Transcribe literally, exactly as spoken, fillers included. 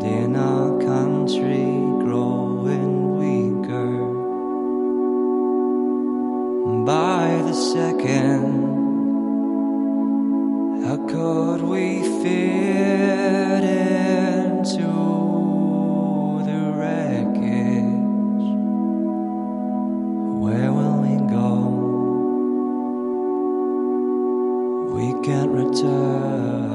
in our country growing weaker by the second. How could we fit into the wreckage? Where will we go? We can't return.